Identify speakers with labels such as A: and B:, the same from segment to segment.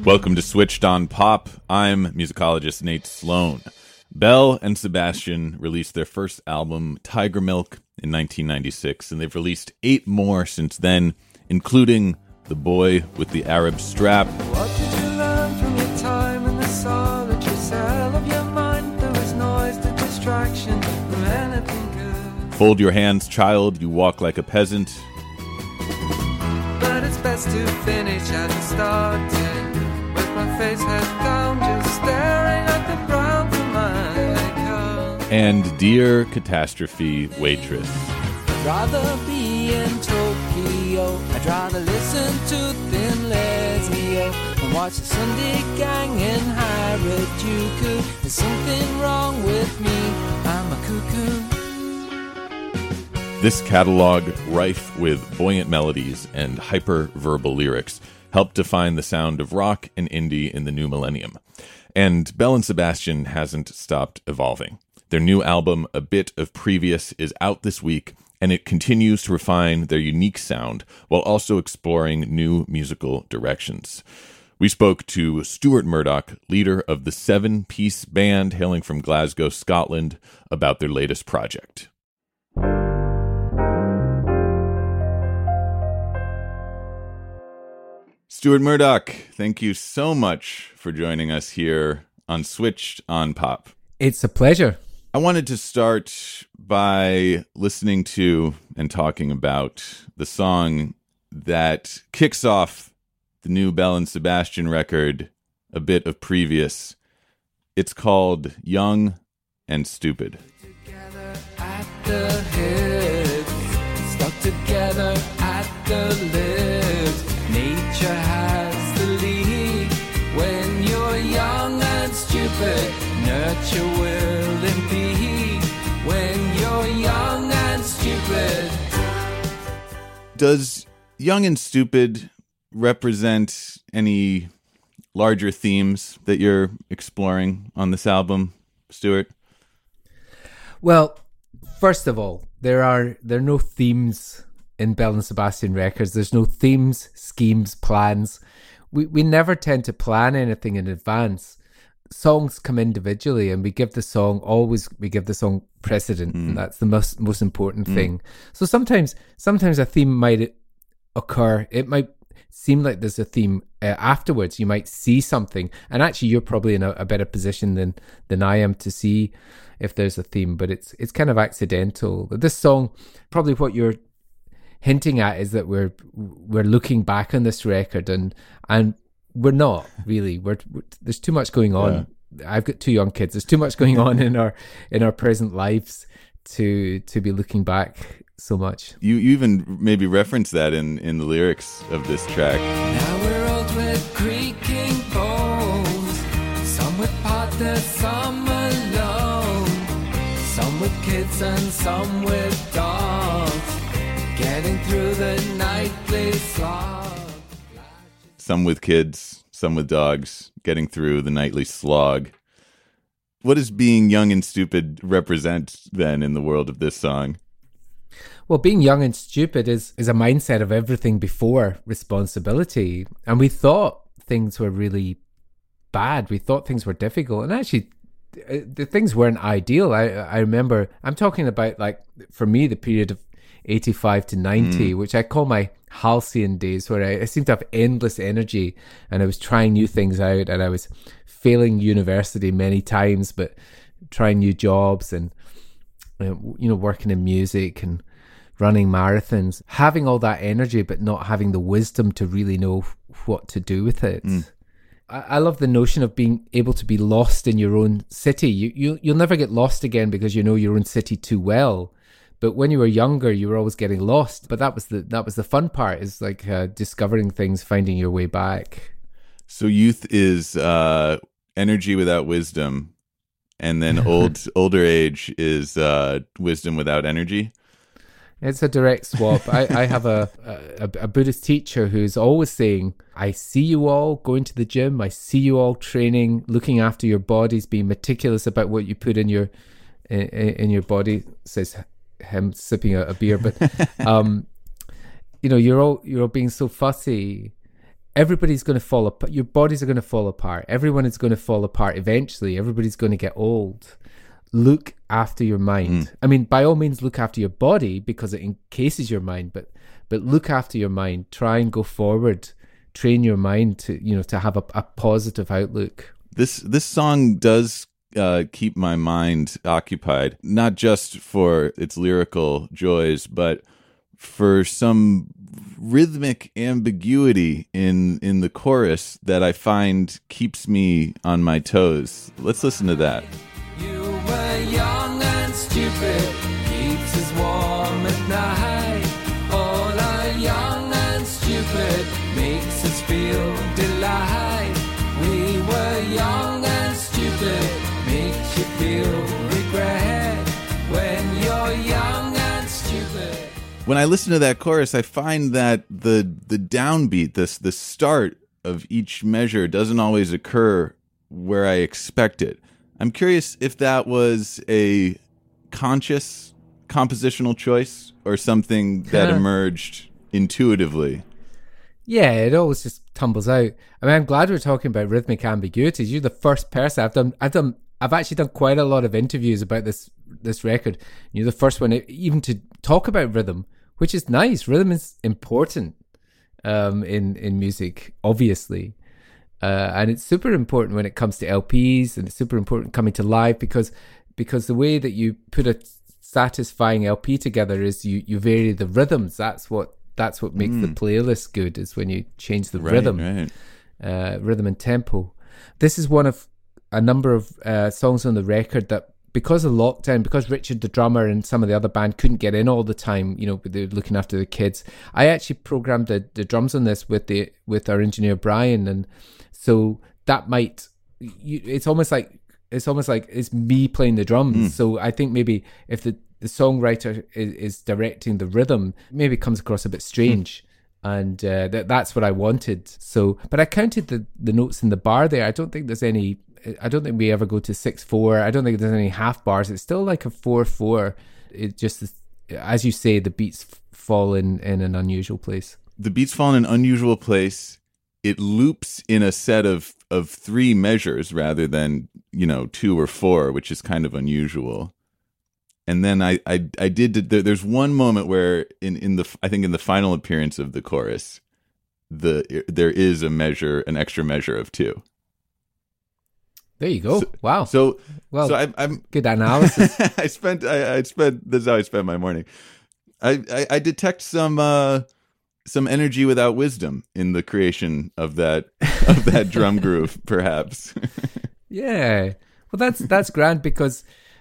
A: Welcome to Switched on Pop. I'm musicologist Nate Sloan. Belle and Sebastian released their first album, Tiger Milk, in 1996, and they've released 8 more since then, including The Boy with the Arab Strap.
B: What did you learn from your time in the solitary cell of your mind? There was noise to distraction from anything good.
A: Fold Your Hands, Child, You Walk Like a Peasant.
B: But it's best to finish as it started, with my face head down, just staring at the ground for my makeup.
A: And Dear Catastrophe Waitress.
B: I'd rather be in Tokyo, I'd rather listen to Thin Lizzy and watch the Sunday Gang in Harajuku. There's something wrong with me, I'm a cuckoo.
A: This catalog, rife with buoyant melodies and hyper-verbal lyrics, helped define the sound of rock and indie in the new millennium. And Belle and Sebastian hasn't stopped evolving. Their new album, A Bit of Previous, is out this week, and it continues to refine their unique sound while also exploring new musical directions. We spoke to Stuart Murdoch, leader of the 7-piece band hailing from Glasgow, Scotland, about their latest project. Stuart Murdoch, thank you so much for joining us here on Switched on Pop.
C: It's a pleasure.
A: I wanted to start by listening to and talking about the song that kicks off the new Belle and Sebastian record, A Bit of Previous. It's called Young and Stupid.
B: Together at the hips, stuck together at the lips. Nature has the lead when you're young and stupid. Nurture will impede when you're young and stupid.
A: Does Young and Stupid represent any larger themes that you're exploring on this album, Stuart?
C: Well, first of all, there are no themes in Belle and Sebastian records. There's no themes, schemes, plans. We never tend to plan anything in advance. Songs come individually, and we give the song precedent, and that's the most important thing. So sometimes a theme might occur. It might seem like there's a theme afterwards. You might see something, and actually you're probably in a better position than I am to see if there's a theme, but it's kind of accidental. This song, probably what you're hinting at is that we're looking back on this record, and we're not really. There's too much going on. Yeah. I've got 2 young kids. There's too much going on in our present lives to be looking back so much.
A: You even maybe reference that in the lyrics of this track.
B: Now we're old with creaking bones, some with partners, some alone, some with kids and some with dogs, getting through the nightly slog.
A: Some with kids, some with dogs, getting through the nightly slog. What does being young and stupid represent then in the world of this song?
C: Well, being young and stupid is a mindset of everything before responsibility. And we thought things were really bad. We thought things were difficult. And actually, the things weren't ideal. I remember, I'm talking about, like, for me, the period of 85 to 90, which I call my halcyon days, where I seemed to have endless energy and I was trying new things out, and I was failing university many times, but trying new jobs and, working in music and running marathons, having all that energy, but not having the wisdom to really know what to do with it. I love the notion of being able to be lost in your own city. You'll never get lost again because you know your own city too well. But when you were younger, you were always getting lost. But that was the fun part, is like discovering things, finding your way back.
A: So youth is energy without wisdom, and then older age is wisdom without energy.
C: It's a direct swap. I have a Buddhist teacher who's always saying, I see you all going to the gym. I see you all training, looking after your bodies, being meticulous about what you put in your body, says him sipping a beer. But, you're all being so fussy. everybody's going to fall apart. Your bodies are going to fall apart. Everyone is going to fall apart eventually. Everybody's going to get old. Look after your mind. I mean, by all means, look after your body because it encases your mind, but look after your mind. Try and go forward. Train your mind to, to have a positive outlook.
A: This song does keep my mind occupied, not just for its lyrical joys, but for some rhythmic ambiguity in the chorus that I find keeps me on my toes. Let's listen to that.
B: You were young and stupid, keeps us warm at night. All are young and stupid, makes us feel delight. We were young and stupid, makes you feel regret. When you're young and stupid.
A: When I listen to that chorus, I find that the downbeat, the start of each measure doesn't always occur where I expect it. I'm curious if that was a conscious compositional choice or something that emerged intuitively.
C: Yeah, it always just tumbles out. I mean, I'm glad we're talking about rhythmic ambiguities. You're the first person I've actually done quite a lot of interviews about this record. You're the first one even to talk about rhythm, which is nice. Rhythm is important in music, obviously. And it's super important when it comes to LPs, and it's super important coming to live because the way that you put a satisfying LP together is you vary the rhythms. That's what makes the playlist good, is when you change the rhythm and tempo. This is one of a number of songs on the record that, because of lockdown, because Richard the drummer and some of the other band couldn't get in all the time, they're looking after the kids. I actually programmed the drums on this with our engineer Brian, and so that it's almost like it's me playing the drums. So I think maybe if the songwriter is directing the rhythm, maybe it comes across a bit strange. And that's what I wanted. So, but I counted the notes in the bar there. I don't think we ever go to 6/4. I don't think there's any half bars. It's still like a 4/4. It just, as you say, the beats fall in an unusual place.
A: The beats fall in an unusual place. It loops in a set of 3 measures rather than 2 or 4, which is kind of unusual. And then I did. There's one moment where in the final appearance of the chorus, there is an extra measure of 2.
C: There you go. Wow.
A: So I'm
C: good analysis.
A: I spent. This is how I spent my morning. I detect some energy without wisdom in the creation of that drum groove, perhaps.
C: Yeah. Well, that's grand because.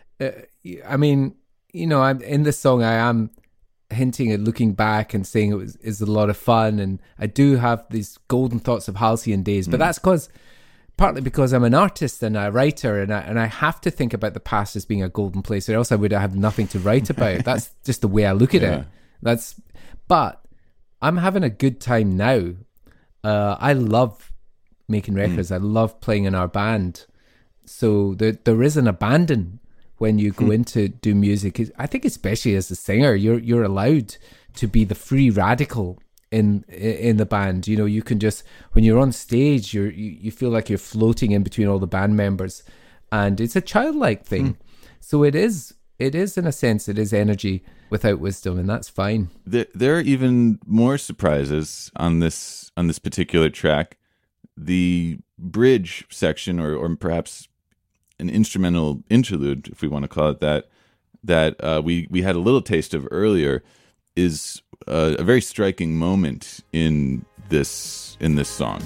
C: I mean, I'm in this song. I am hinting at looking back and saying is a lot of fun, and I do have these golden thoughts of halcyon days. But that's partly because I'm an artist and a writer, and I have to think about the past as being a golden place, or else I would have nothing to write about. That's just the way I look at it. But I'm having a good time now. I love making records. I love playing in our band. So there is an abandon when you go in to do music. I think especially as a singer, you're allowed to be the free radical in the band. You can just, when you're on stage, you feel like you're floating in between all the band members, and it's a childlike thing. So it is in a sense, it is energy without wisdom, and that's fine.
A: There are even more surprises on this particular track. The bridge section, or perhaps an instrumental interlude, if we want to call it that we had a little taste of earlier, is a very striking moment in this song.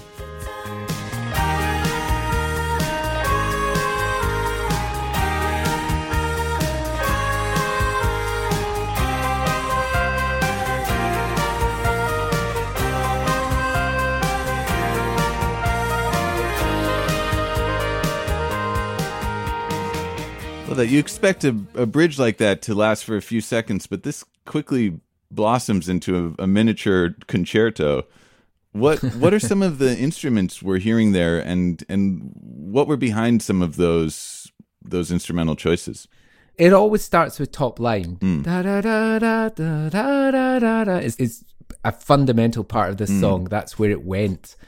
A: That you expect a bridge like that to last for a few seconds, but this quickly blossoms into a miniature concerto. What are some of the instruments we're hearing there, and what were behind some of those instrumental choices?
C: It always starts with top line. Da, da, da, da, da, da, da, da. It's a fundamental part of this song. That's where it went.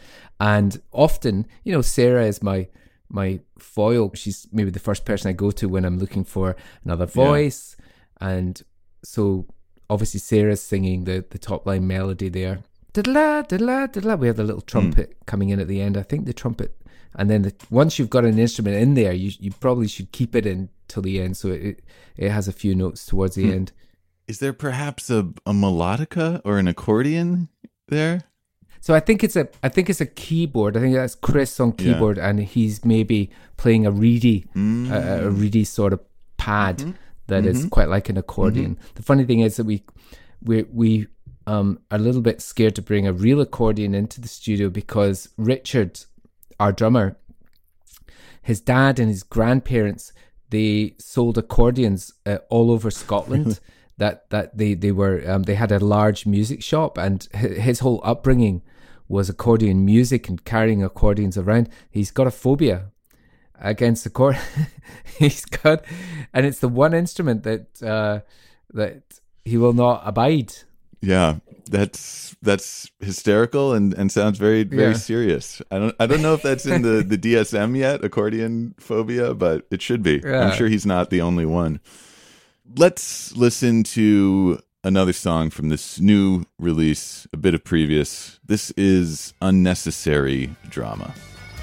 C: And often, Sarah is my foil. She's maybe the first person I go to when I'm looking for another voice. And so obviously Sarah's singing the top line melody there. Da-da-la, da-da-la, da-da-la. We have the little trumpet coming in at the end. I think the trumpet, and then once you've got an instrument in there, you probably should keep it in till the end, so it has a few notes towards the end.
A: Is there perhaps a melodica or an accordion there?
C: So I think it's a keyboard. I think that's Chris on keyboard, and he's maybe playing a reedy sort of pad that is quite like an accordion. The funny thing is that we are a little bit scared to bring a real accordion into the studio because Richard, our drummer, his dad and his grandparents, they sold accordions all over Scotland. that they had a large music shop, and his whole upbringing was accordion music and carrying accordions around. He's got a phobia against accordion. And it's the one instrument that he will not abide.
A: Yeah, that's hysterical and sounds very, very serious. I don't know if that's in the DSM yet, accordion phobia, but it should be. Yeah. I'm sure he's not the only one. Let's listen to another song from this new release, a bit of previous. This is Unnecessary Drama.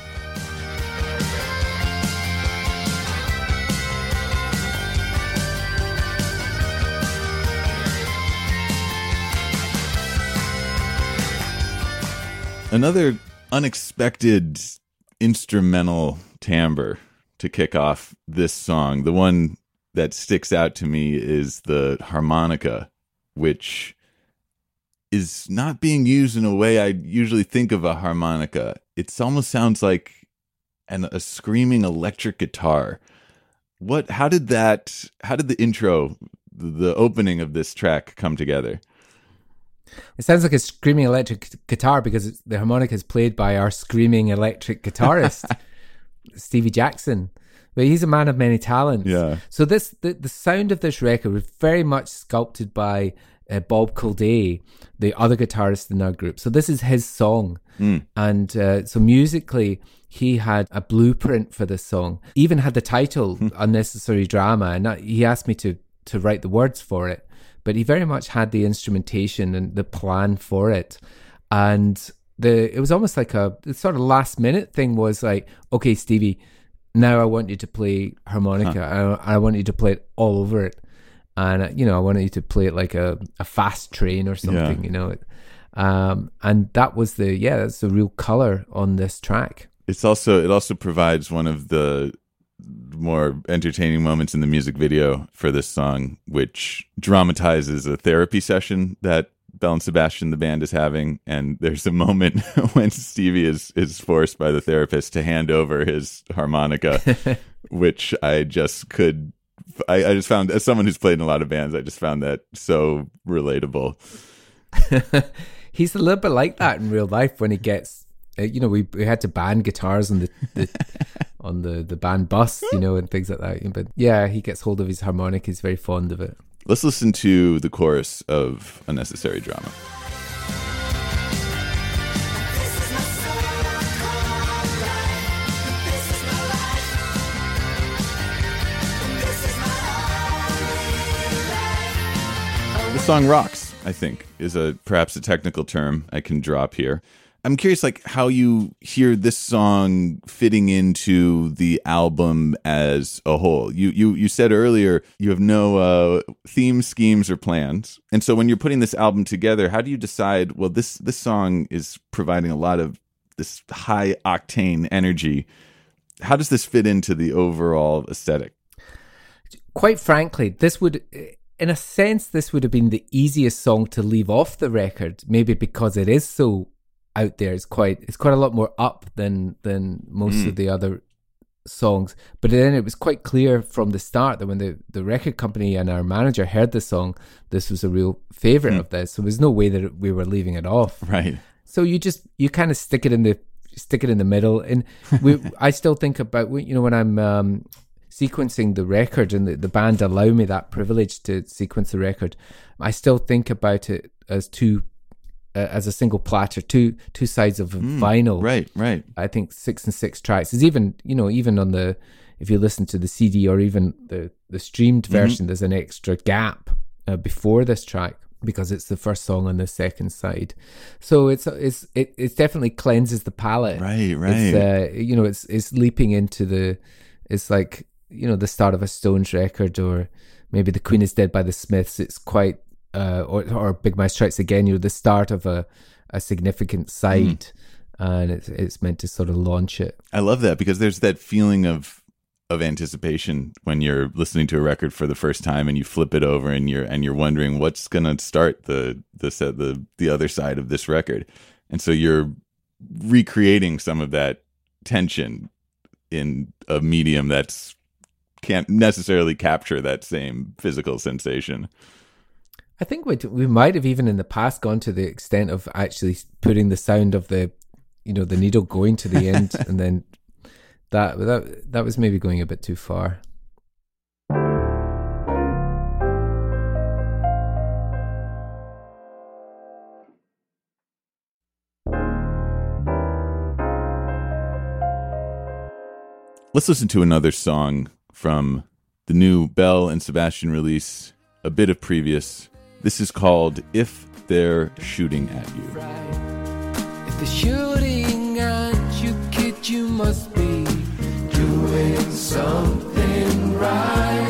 A: Another unexpected instrumental timbre to kick off this song. The one that sticks out to me is the harmonica, which is not being used in a way I usually think of a harmonica. It almost sounds like a screaming electric guitar. How did the intro, the opening of this track come together?
C: It sounds like a screaming electric guitar because the harmonica is played by our screaming electric guitarist, Stevie Jackson. But he's a man of many talents. Yeah. So the sound of this record was very much sculpted by Bob Colday, the other guitarist in our group. So this is his song. And so musically, he had a blueprint for this song. Even had the title, Unnecessary Drama. And he asked me to write the words for it. But he very much had the instrumentation and the plan for it. And it was almost like the sort of last minute thing was like, okay, Stevie, now I want you to play harmonica. I want you to play it all over it. And, I want you to play it like a fast train or something, and that was that's the real color on this track. It
A: also provides one of the more entertaining moments in the music video for this song, which dramatizes a therapy session that Belle and Sebastian, the band, is having. And there's a moment when Stevie is forced by the therapist to hand over his harmonica, which I just found, as someone who's played in a lot of bands, I just found that so relatable.
C: He's a little bit like that in real life when he gets, we had to ban guitars on the on the band bus, and things like that. But yeah, he gets hold of his harmonica. He's very fond of it.
A: Let's listen to the chorus of Unnecessary Drama. The song rocks, I think, is perhaps a technical term I can drop here. I'm curious, how you hear this song fitting into the album as a whole. You said earlier you have no theme, schemes, or plans, and so when you're putting this album together, how do you decide? Well, this song is providing a lot of this high octane energy. How does this fit into the overall aesthetic?
C: Quite frankly, this would, in a sense, this would have been the easiest song to leave off the record. Maybe because it is so out there, it's quite a lot more up than most of the other songs. But then it was quite clear from the start that when the record company and our manager heard the song, this was a real favorite of theirs. So there's no way that we were leaving it off.
A: Right.
C: So you kind of stick it in the middle. And I still think about when I'm sequencing the record, and the band allow me that privilege to sequence the record, I still think about it as two as a single platter, two sides of vinyl.
A: Right.
C: I think 6 and 6 tracks. There's even, even on the, if you listen to the CD or even the streamed version, there's an extra gap before this track because it's the first song on the second side. So it definitely cleanses the palate.
A: Right.
C: It's leaping into it's like, the start of a Stones record, or maybe The Queen is Dead by the Smiths. It's quite, or Big Mouth Strikes Again, the start of a significant side, and it's meant to sort of launch it.
A: I love that because there's that feeling of anticipation when you're listening to a record for the first time and you flip it over and you're wondering what's going to start the other side of this record. And so you're recreating some of that tension in a medium that's can't necessarily capture that same physical sensation.
C: I think we might have even in the past gone to the extent of actually putting the sound of the needle going to the end, and then that was maybe going a bit too far.
A: Let's listen to another song from the new Belle and Sebastian release, a bit of previous. This is called If They're Shooting at You.
B: If they're shooting at you, kid, you must be doing something right.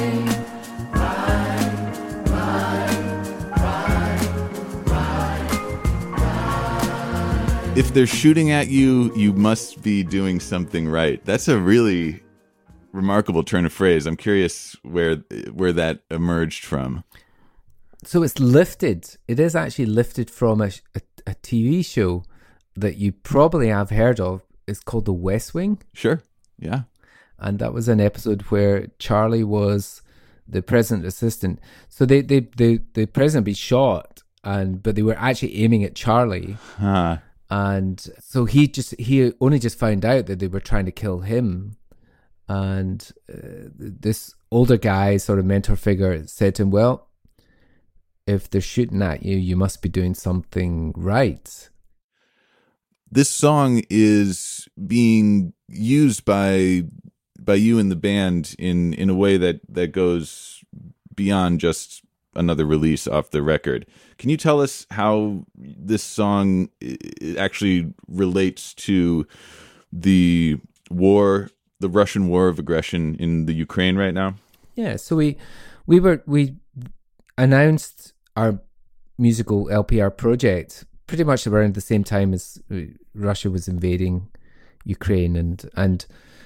A: If they're shooting at you, you must be doing something right. That's a really remarkable turn of phrase. I'm curious where that emerged from.
C: So it's lifted. It is actually lifted from a TV show that you probably have heard of. It's called The West Wing.
A: Sure. Yeah.
C: And that was an episode where Charlie was the president assistant. So the president be shot, but they were actually aiming at Charlie.
A: Huh.
C: And so he only just found out that they were trying to kill him. And this older guy, sort of mentor figure, said to him, well, if they're shooting at you, you must be doing something right.
A: This song is being used by you and the band in a way that goes beyond just another release off the record. Can you tell us how this song actually relates to the war, the Russian war of aggression in the Ukraine right now?
C: Yeah, so we announced our musical LPR project pretty much around the same time as Russia was invading Ukraine, and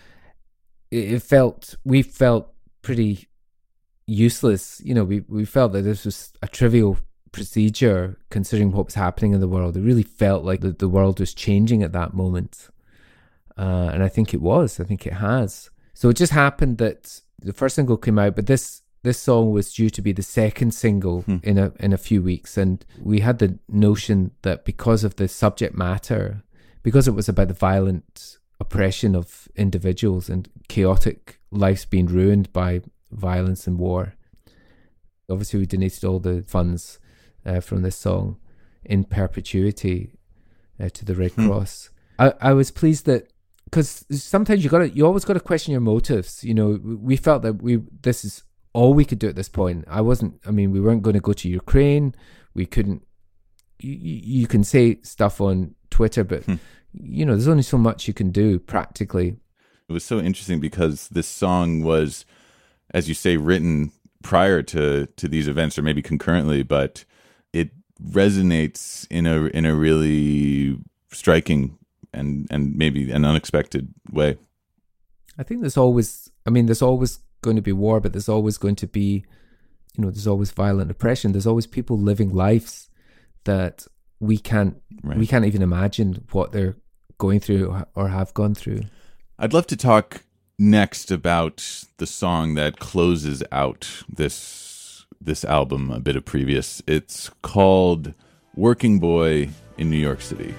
C: we felt pretty useless. We felt that this was a trivial procedure considering what was happening in the world. It really felt like the world was changing at that moment, and I think it was. I think it has. So it just happened that the first single came out, but this song was due to be the second single in a few weeks, and we had the notion that because of the subject matter, because it was about the violent oppression of individuals and chaotic lives being ruined by violence and war. Obviously, we donated all the funds from this song in perpetuity to the Red Cross. I was pleased that, because sometimes you always got to question your motives. We felt that this is all we could do at this point. We weren't going to go to Ukraine. We couldn't. You can say stuff on Twitter, but there's only so much you can do practically.
A: It was so interesting because this song was, as you say, written prior to these events, or maybe concurrently, but it resonates in a really striking and maybe an unexpected way.
C: I think there's always going to be war, but there's always going to be, there's always violent oppression. There's always people living lives that we can't even imagine what they're going through or have gone through.
A: I'd love to talk next about the song that closes out this album, a bit of previous. It's called Working Boy in New York City.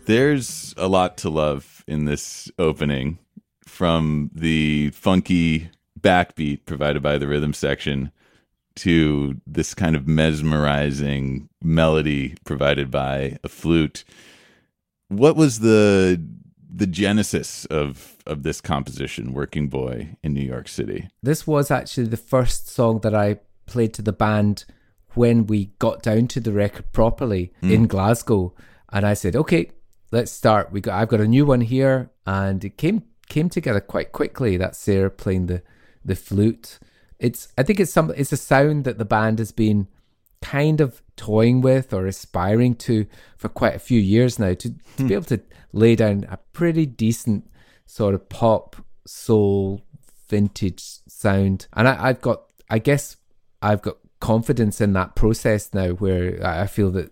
A: There's a lot to love in this opening, from the funky backbeat provided by the rhythm section to this kind of mesmerizing melody provided by a flute. What was the genesis of this composition, Working Boy in New York City?
C: This was actually the first song that I played to the band when we got down to the record properly in Glasgow. And I said, okay, let's start. I've got a new one here. And it came together quite quickly. That's Sarah playing the flute. I think it's a sound that the band has been kind of toying with or aspiring to for quite a few years now, to be able to lay down a pretty decent sort of pop, soul, vintage sound. And I guess I've got confidence in that process now, where I feel that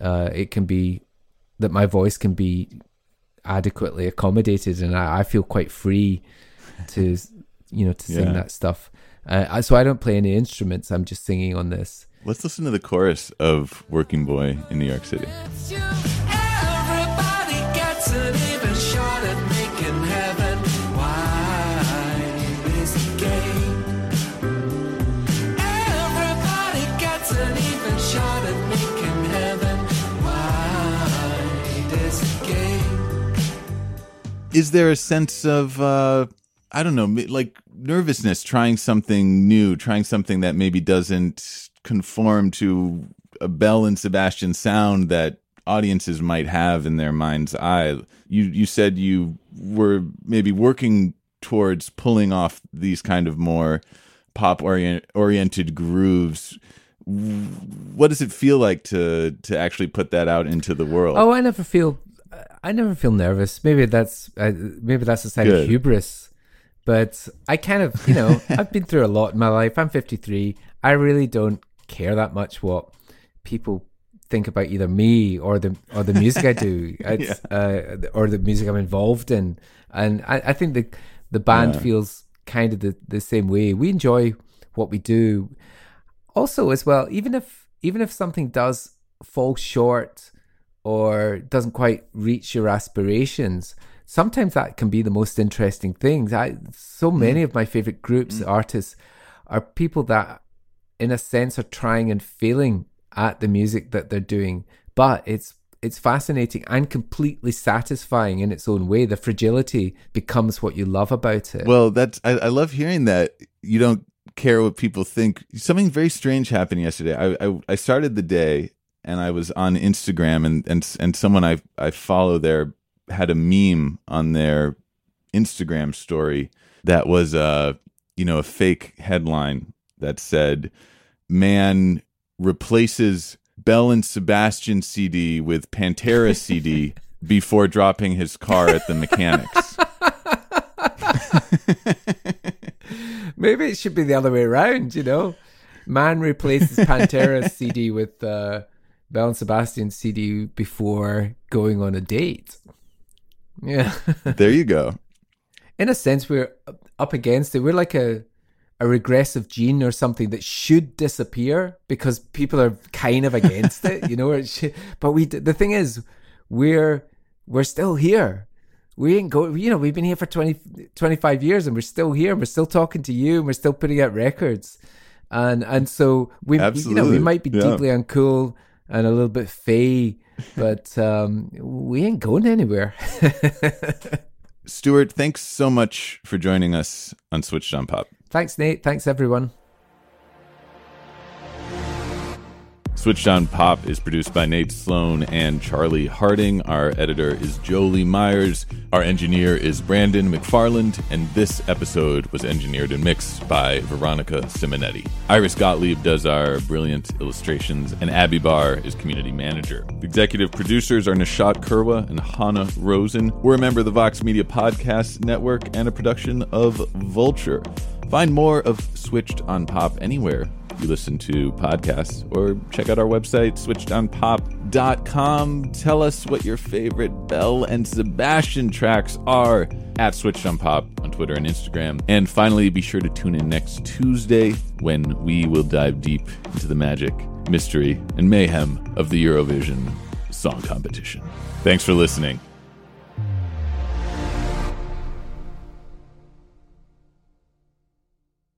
C: that my voice can be adequately accommodated, and I feel quite free to sing that stuff. So I don't play any instruments. I'm just singing on this.
A: Let's listen to the chorus of Working Boy in New York City.
B: Everybody gets an even shot at making heaven. Wide is the game. Everybody gets an even shot at making heaven. Wide is the game.
A: Is there a sense of, I don't know, like nervousness, trying something new, trying something that maybe doesn't conform to a Belle and Sebastian sound that audiences might have in their mind's eye? You said you were maybe working towards pulling off these kind of more pop oriented grooves. What does it feel like to actually put that out into the world?
C: Oh, I never feel nervous. Maybe that's a sign
A: Good.
C: of hubris. But I kind of, I've been through a lot in my life. I'm 53. I really don't care that much what people think about either me or the music I do, or the music I'm involved in. And I think the band feels kind of the same way. We enjoy what we do. Also, as well, even if something does fall short or doesn't quite reach your aspirations, sometimes that can be the most interesting things. So many of my favorite groups, artists, are people that, in a sense, are trying and failing at the music that they're doing, but it's fascinating and completely satisfying in its own way. The fragility becomes what you love about it.
A: Well, I love hearing that you don't care what people think. Something very strange happened yesterday. I started the day and I was on Instagram, and someone I follow there had a meme on their Instagram story that was a fake headline that said, "Man replaces Belle and Sebastian CD with Pantera CD before dropping his car at the mechanics."
C: Maybe it should be the other way around, Man replaces Pantera CD with Belle and Sebastian CD before going on a date. Yeah.
A: There you go.
C: In a sense, we're up against it. We're like a regressive gene or something that should disappear because people are kind of against it, But the thing is, we're still here. We ain't go. We've been here for 25 years, and we're still here. And we're still talking to you, and we're still putting out records, and so we might be deeply uncool and a little bit fey, but we ain't going anywhere.
A: Stuart, thanks so much for joining us on Switched on Pop.
C: Thanks, Nate. Thanks, everyone.
A: Switched on Pop is produced by Nate Sloan and Charlie Harding. Our editor is Jolie Myers. Our engineer is Brandon McFarland. And this episode was engineered and mixed by Veronica Simonetti. Iris Gottlieb does our brilliant illustrations, and Abby Barr is community manager. The executive producers are Nishat Kurwa and Hannah Rosen. We're a member of the Vox Media Podcast Network and a production of Vulture. Find more of Switched on Pop anywhere you listen to podcasts, or check out our website, switchedonpop.com. Tell us what your favorite Belle and Sebastian tracks are at Switched on Pop on Twitter and Instagram. And finally, be sure to tune in next Tuesday when we will dive deep into the magic, mystery, and mayhem of the Eurovision song competition. Thanks for listening.